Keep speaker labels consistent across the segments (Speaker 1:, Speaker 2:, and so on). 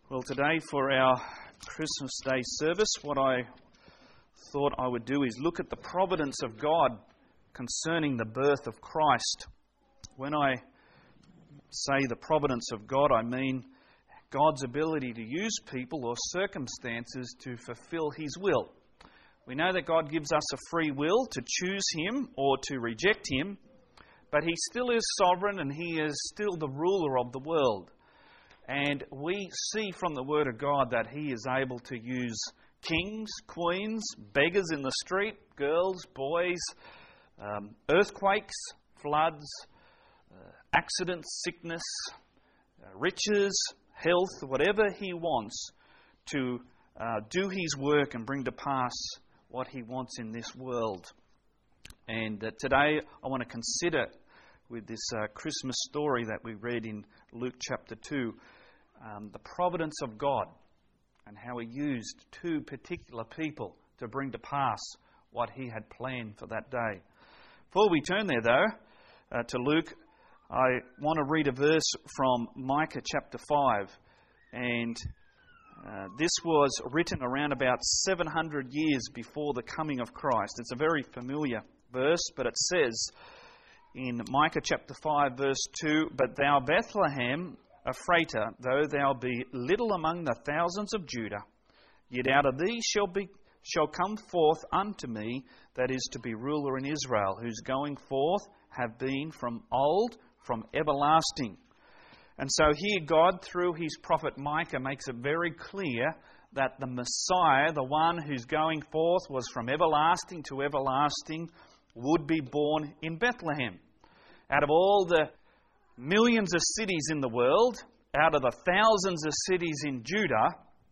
Speaker 1: Well, today for our Christmas Day service, what I thought I would do is look at the providence of God concerning the birth of Christ. When I say the providence of God, I mean God's ability to use people or circumstances to fulfill His will. We know that God gives us a free will to choose Him or to reject Him, but He still is sovereign and He is still the ruler of the world. And we see from the Word of God that He is able to use kings, queens, beggars in the street, girls, boys, earthquakes, floods, accidents, sickness, riches, health, whatever He wants to do His work and bring to pass what He wants in this world. And today I want to consider with this Christmas story that we read in Luke chapter 2, the providence of God and how He used two particular people to bring to pass what He had planned for that day. Before we turn there though, to Luke, I want to read a verse from Micah chapter 5. And this was written around about 700 years before the coming of Christ. It's a very familiar verse, but it says in Micah chapter 5 verse 2, "But thou Bethlehem, Ephratah, though thou be little among the thousands of Judah, yet out of thee shall come forth unto me that is to be ruler in Israel, whose going forth have been from old, from everlasting." And so here God, through His prophet Micah, makes it very clear that the Messiah, the one whose going forth was from everlasting to everlasting, would be born in Bethlehem. Out of all the millions of cities in the world, out of the thousands of cities in Judah,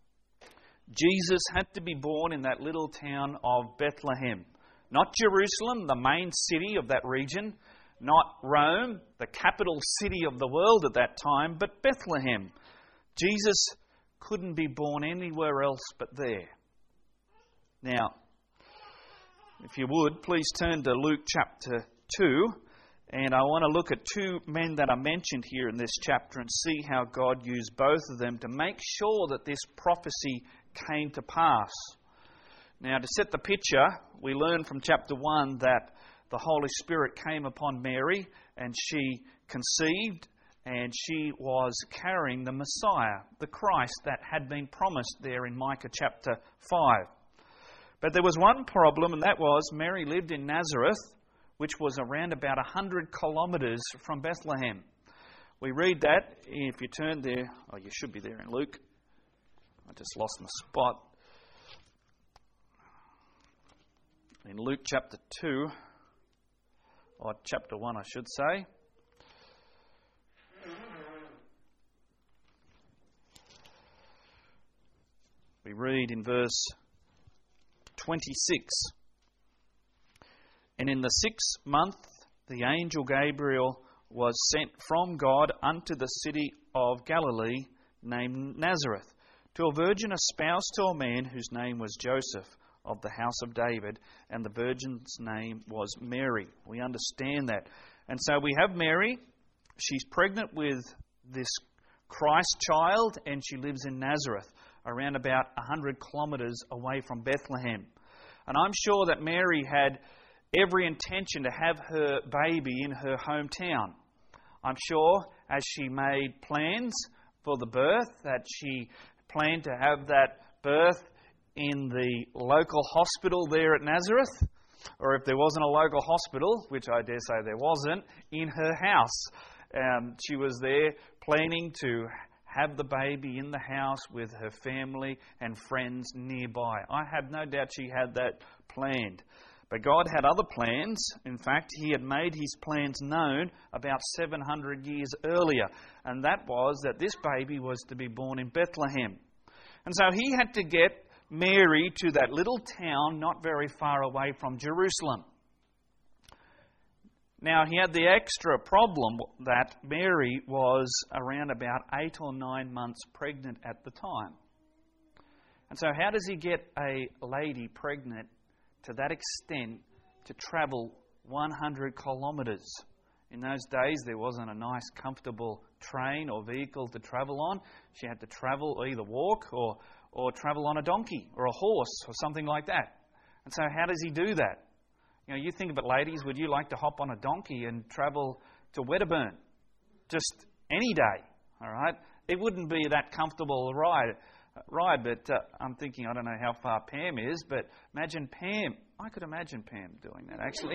Speaker 1: Jesus had to be born in that little town of Bethlehem. Not Jerusalem, the main city of that region, not Rome, the capital city of the world at that time, but Bethlehem. Jesus couldn't be born anywhere else but there. Now, if you would, please turn to Luke chapter 2. And I want to look at two men that are mentioned here in this chapter and see how God used both of them to make sure that this prophecy came to pass. Now, to set the picture, we learn from chapter 1 that the Holy Spirit came upon Mary and she conceived and she was carrying the Messiah, the Christ that had been promised there in Micah chapter 5. But there was one problem, and that was Mary lived in Nazareth, which was around about 100 kilometres from Bethlehem. We read that, if you turn there, you should be there in Luke. I just lost my spot. In Luke chapter 2, or chapter 1 I should say. We read in verse 26. "And in the 6th month, the angel Gabriel was sent from God unto the city of Galilee, named Nazareth, to a virgin espoused to a man whose name was Joseph, of the house of David, and the virgin's name was Mary." We understand that. And so we have Mary. She's pregnant with this Christ child, and she lives in Nazareth, around about 100 kilometres away from Bethlehem. And I'm sure that Mary had every intention to have her baby in her hometown. I'm sure as she made plans for the birth, that she planned to have that birth in the local hospital there at Nazareth, or if there wasn't a local hospital, which I dare say there wasn't, in her house. She was there planning to have the baby in the house with her family and friends nearby. I have no doubt she had that planned. But God had other plans. In fact, He had made His plans known about 700 years earlier. And that was that this baby was to be born in Bethlehem. And so He had to get Mary to that little town not very far away from Jerusalem. Now, He had the extra problem that Mary was around about 8 or 9 months pregnant at the time. And so how does He get a lady pregnant to that extent to travel 100 kilometres? In those days, there wasn't a nice, comfortable train or vehicle to travel on. She had to travel, either walk or travel on a donkey or a horse or something like that. And so how does he do that? You think of it, ladies, would you like to hop on a donkey and travel to Wedderburn? Just any day, all right? It wouldn't be that comfortable a ride, but I'm thinking, I don't know how far Pam is, but imagine Pam. I could imagine Pam doing that, actually.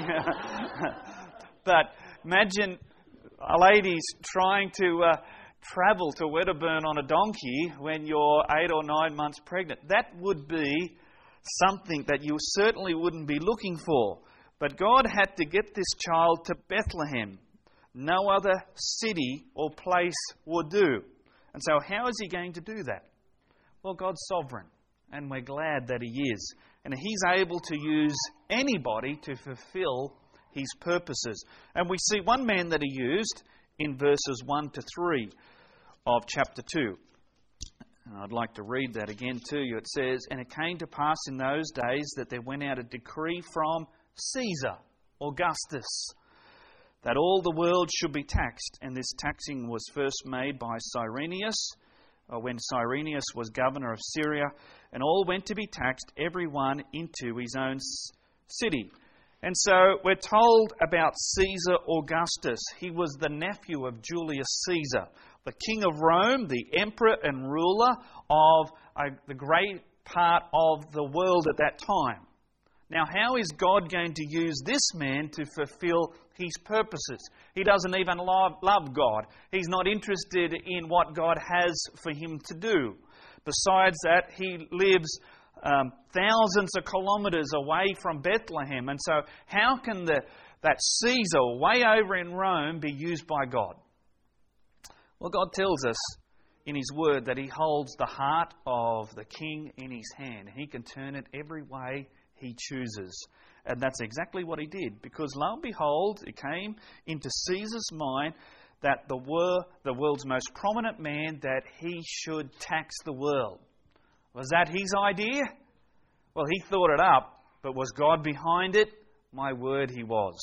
Speaker 1: But imagine ladies trying to travel to Wedderburn on a donkey when you're 8 or 9 months pregnant. That would be something that you certainly wouldn't be looking for. But God had to get this child to Bethlehem. No other city or place would do. And so how is he going to do that? Well, God's sovereign, and we're glad that he is. And he's able to use anybody to fulfill his purposes. And we see one man that he used in verses 1 to 3 of chapter 2. And I'd like to read that again to you. It says, "And it came to pass in those days that there went out a decree from Caesar Augustus, that all the world should be taxed. And this taxing was first made by Cyrenius, when Cyrenius was governor of Syria, and all went to be taxed, every one into his own city." And so we're told about Caesar Augustus. He was the nephew of Julius Caesar, the king of Rome, the emperor and ruler of the great part of the world at that time. Now, how is God going to use this man to fulfill his purposes? He doesn't even love God. He's not interested in what God has for him to do. Besides that, he lives thousands of kilometres away from Bethlehem. And so how can that Caesar way over in Rome be used by God? Well, God tells us in his word that he holds the heart of the king in his hand. He can turn it every way he chooses. And that's exactly what he did. Because lo and behold, it came into Caesar's mind that the world's most prominent man, that he should tax the world. Was that his idea? Well, he thought it up, but was God behind it? My word, he was.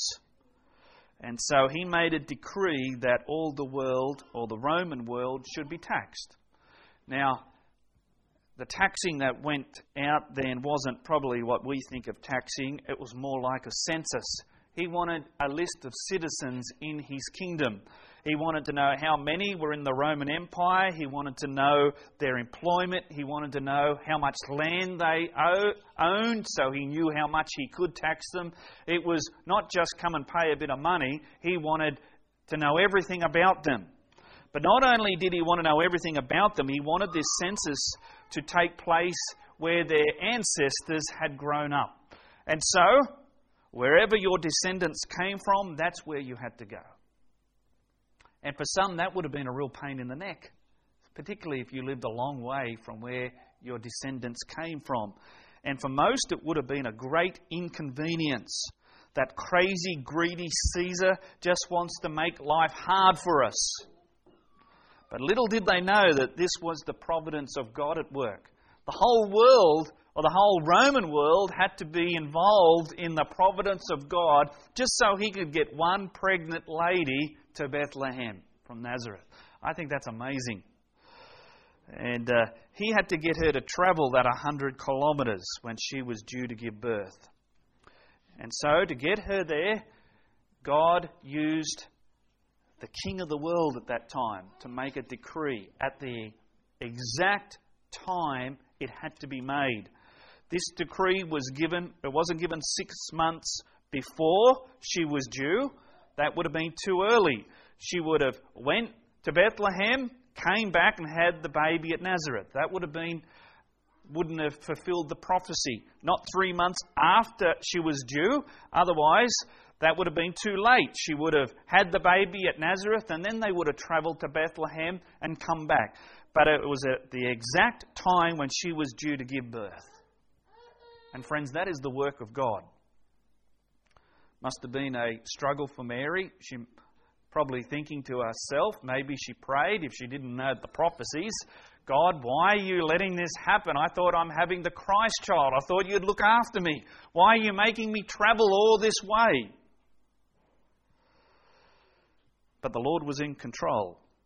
Speaker 1: And so he made a decree that all the world, or the Roman world, should be taxed. Now, the taxing that went out then wasn't probably what we think of taxing. It was more like a census. He wanted a list of citizens in his kingdom. He wanted to know how many were in the Roman Empire. He wanted to know their employment. He wanted to know how much land they owned, so he knew how much he could tax them. It was not just come and pay a bit of money. He wanted to know everything about them. But not only did he want to know everything about them, he wanted this census to take place where their ancestors had grown up. And so, wherever your descendants came from, that's where you had to go. And for some, that would have been a real pain in the neck, particularly if you lived a long way from where your descendants came from. And for most, it would have been a great inconvenience. That crazy, greedy Caesar just wants to make life hard for us. But little did they know that this was the providence of God at work. The whole world, or the whole Roman world, had to be involved in the providence of God just so he could get one pregnant lady to Bethlehem from Nazareth. I think that's amazing. And he had to get her to travel that 100 kilometres when she was due to give birth. And so to get her there, God used the king of the world at that time to make a decree at the exact time it had to be made. This decree was given, it wasn't given 6 months before she was due. That would have been too early. She would have went to Bethlehem, came back and had the baby at Nazareth. That wouldn't have fulfilled the prophecy. Not 3 months after she was due. Otherwise, that would have been too late. She would have had the baby at Nazareth and then they would have travelled to Bethlehem and come back. But it was at the exact time when she was due to give birth. And friends, that is the work of God. Must have been a struggle for Mary. She probably thinking to herself, maybe she prayed if she didn't know the prophecies. God, why are you letting this happen? I thought I'm having the Christ child. I thought you'd look after me. Why are you making me travel all this way? But the Lord was in control.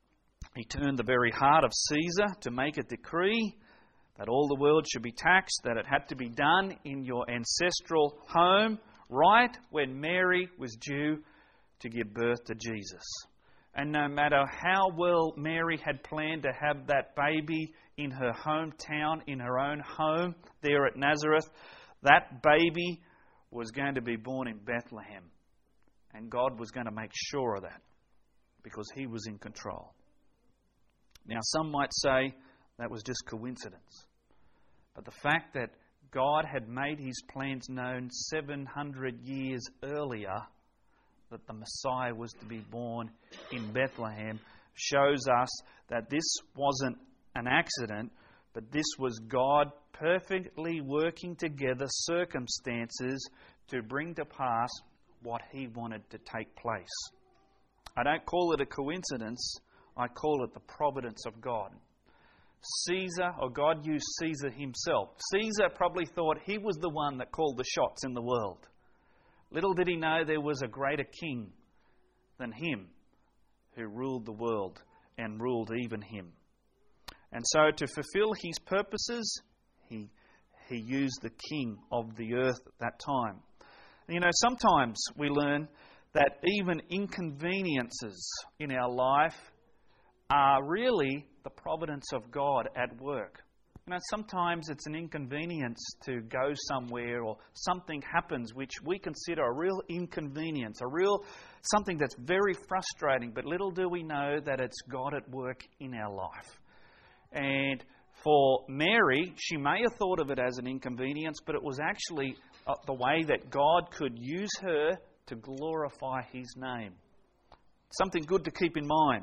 Speaker 1: He turned the very heart of Caesar to make a decree that all the world should be taxed, that it had to be done in your ancestral home, right when Mary was due to give birth to Jesus. And no matter how well Mary had planned to have that baby in her hometown, in her own home there at Nazareth, that baby was going to be born in Bethlehem. And God was going to make sure of that because He was in control. Now, some might say that was just coincidence. But the fact that God had made His plans known 700 years earlier, that the Messiah was to be born in Bethlehem, shows us that this wasn't an accident, but this was God perfectly working together circumstances to bring to pass what He wanted to take place. I don't call it a coincidence, I call it the providence of God. Caesar, or God used Caesar himself. Caesar probably thought he was the one that called the shots in the world. Little did he know there was a greater king than him who ruled the world and ruled even him. And so to fulfill his purposes, he used the king of the earth at that time. You know, sometimes we learn that even inconveniences in our life are really the providence of God at work. You know, sometimes it's an inconvenience to go somewhere or something happens which we consider a real inconvenience, something that's very frustrating, but little do we know that it's God at work in our life. And for Mary, she may have thought of it as an inconvenience, but it was actually the way that God could use her to glorify His name. Something good to keep in mind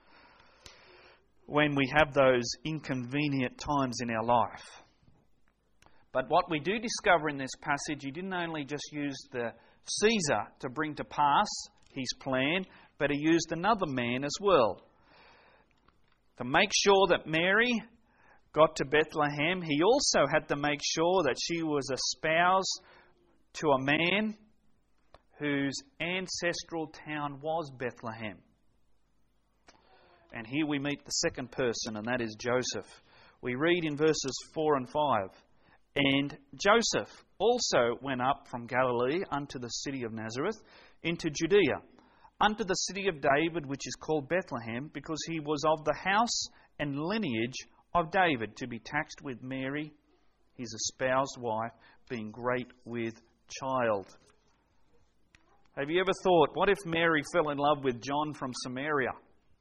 Speaker 1: when we have those inconvenient times in our life. But what we do discover in this passage, He didn't only just use the Caesar to bring to pass His plan, but He used another man as well. To make sure that Mary got to Bethlehem, He also had to make sure that she was espoused to a man whose ancestral town was Bethlehem. And here we meet the second person, and that is Joseph. We read in verses 4 and 5, "And Joseph also went up from Galilee unto the city of Nazareth, into Judea, unto the city of David, which is called Bethlehem, because he was of the house and lineage of David, to be taxed with Mary, his espoused wife, being great with child." Have you ever thought, what if Mary fell in love with John from Samaria?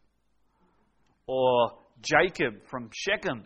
Speaker 1: Or Jacob from Shechem?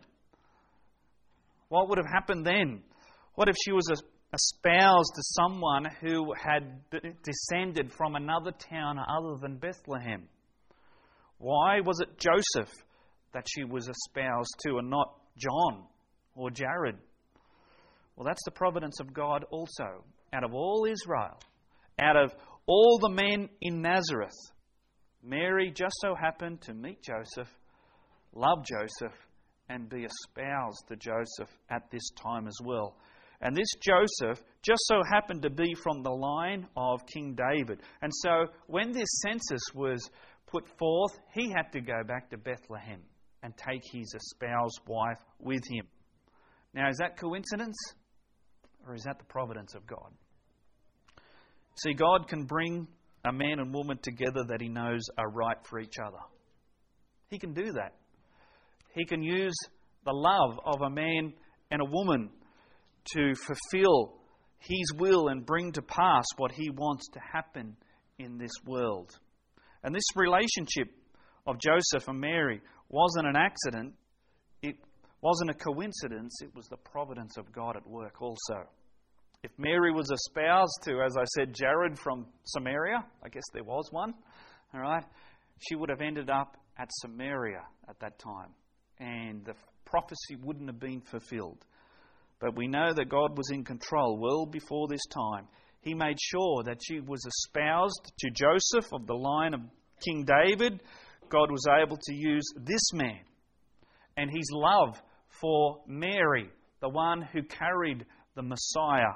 Speaker 1: What would have happened then? What if she was espoused to someone who had descended from another town other than Bethlehem? Why was it Joseph that she was espoused to and not John or Jared? Well, that's the providence of God also. Out of all Israel, out of all the men in Nazareth, Mary just so happened to meet Joseph, love Joseph, and be espoused to Joseph at this time as well. And this Joseph just so happened to be from the line of King David. And so when this census was put forth, he had to go back to Bethlehem and take his espoused wife with him. Now, is that coincidence? Or is that the providence of God? See, God can bring a man and woman together that He knows are right for each other. He can do that. He can use the love of a man and a woman to fulfill His will and bring to pass what He wants to happen in this world. And this relationship of Joseph and Mary wasn't an accident. It wasn't a coincidence. It was the providence of God at work also. If Mary was espoused to, as I said, Jared from Samaria, I guess there was one, all right, she would have ended up at Samaria at that time. And the prophecy wouldn't have been fulfilled. But we know that God was in control well before this time. He made sure that she was espoused to Joseph of the line of King David. God was able to use this man and his love for Mary, the one who carried the Messiah,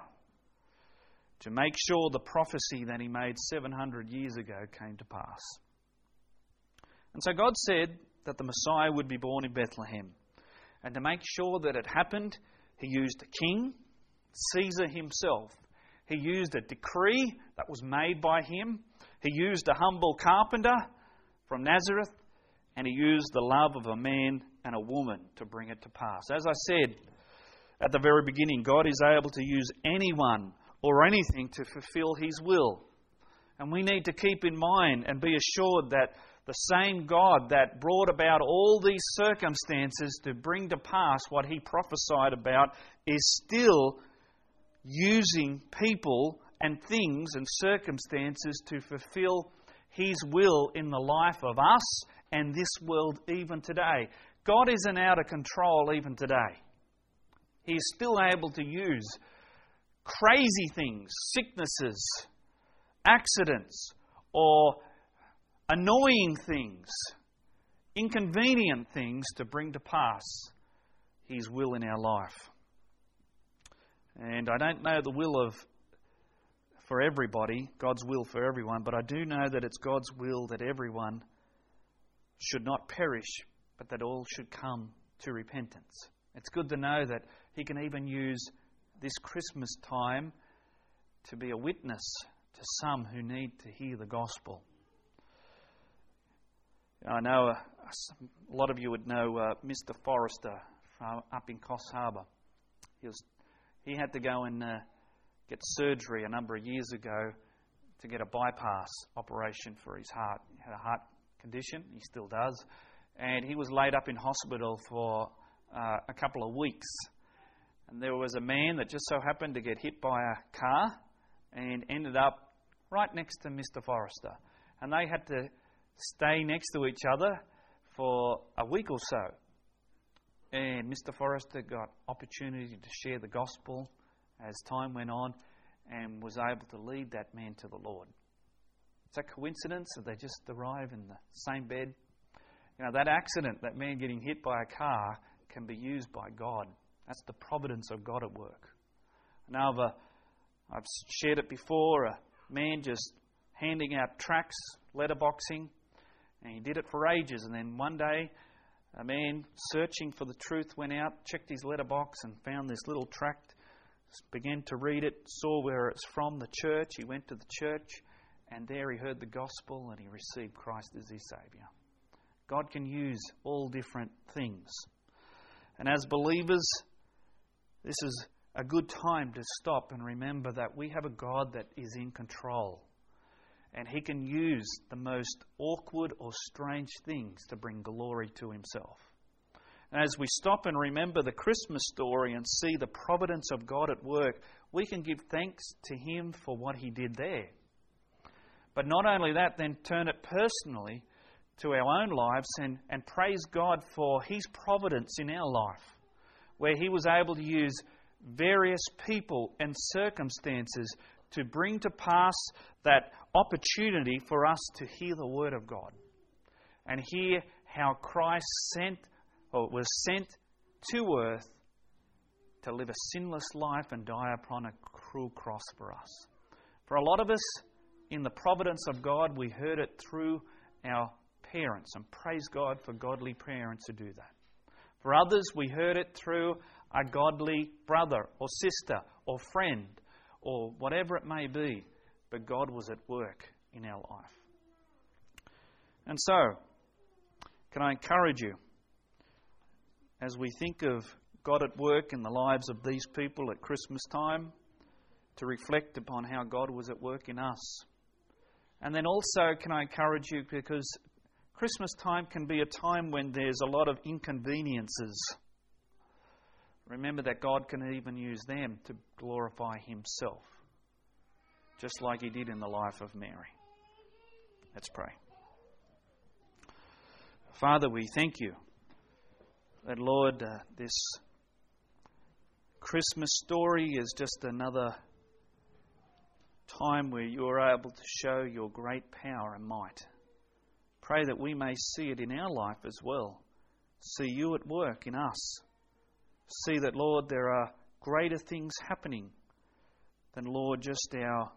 Speaker 1: to make sure the prophecy that He made 700 years ago came to pass. And so God said that the Messiah would be born in Bethlehem. And to make sure that it happened, he used a king, Caesar himself. He used a decree that was made by him. He used a humble carpenter from Nazareth. And he used the love of a man and a woman to bring it to pass. As I said at the very beginning, God is able to use anyone or anything to fulfill His will. And we need to keep in mind and be assured that the same God that brought about all these circumstances to bring to pass what He prophesied about is still using people and things and circumstances to fulfill His will in the life of us and this world even today. God isn't out of control even today. He is still able to use crazy things, sicknesses, accidents, or annoying things, inconvenient things to bring to pass His will in our life. And I don't know the will for everybody, God's will for everyone, but I do know that it's God's will that everyone should not perish, but that all should come to repentance. It's good to know that He can even use this Christmas time to be a witness to some who need to hear the gospel. I know a lot of you would know Mr. Forrester from up in Coffs Harbour. He had to go and get surgery a number of years ago to get a bypass operation for his heart. He had a heart condition, he still does, and he was laid up in hospital for a couple of weeks. And there was a man that just so happened to get hit by a car and ended up right next to Mr. Forrester. And they had to stay next to each other for a week or so. And Mr. Forrester got opportunity to share the gospel as time went on and was able to lead that man to the Lord. Is that coincidence that they just arrive in the same bed? You know, that accident, that man getting hit by a car, can be used by God. That's the providence of God at work. Now, I've shared it before, a man just handing out tracts, letterboxing, and he did it for ages. And then one day, a man searching for the truth went out, checked his letterbox and found this little tract, began to read it, saw where it's from, the church. He went to the church, and there he heard the gospel and he received Christ as his Saviour. God can use all different things. And as believers, this is a good time to stop and remember that we have a God that is in control. And He can use the most awkward or strange things to bring glory to Himself. And as we stop and remember the Christmas story and see the providence of God at work, we can give thanks to Him for what He did there. But not only that, then turn it personally to our own lives and praise God for His providence in our life, where He was able to use various people and circumstances to bring to pass that opportunity for us to hear the Word of God and hear how Christ was sent to earth to live a sinless life and die upon a cruel cross for us. For a lot of us, in the providence of God, we heard it through our parents, and praise God for godly parents who do that. For others, we heard it through a godly brother or sister or friend or whatever it may be, but God was at work in our life. And so, can I encourage you, as we think of God at work in the lives of these people at Christmas time, to reflect upon how God was at work in us. And then also, can I encourage you, because Christmas time can be a time when there's a lot of inconveniences. Remember that God can even use them to glorify Himself, just like He did in the life of Mary. Let's pray. Father, we thank You that, Lord, this Christmas story is just another time where You are able to show Your great power and might. Pray that we may see it in our life as well. See You at work in us. See that, Lord, there are greater things happening than, Lord, just our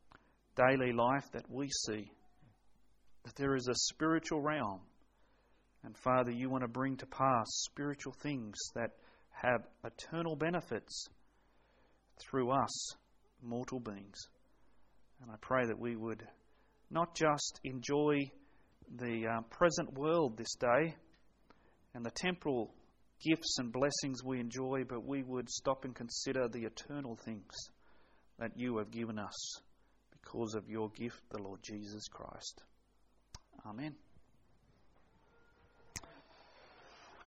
Speaker 1: daily life that we see. That there is a spiritual realm And Father, you want to bring to pass spiritual things that have eternal benefits through us, mortal beings. And I pray that we would not just enjoy the present world this day and the temporal gifts and blessings we enjoy, but we would stop and consider the eternal things that you have given us because of your gift, the Lord Jesus Christ. Amen.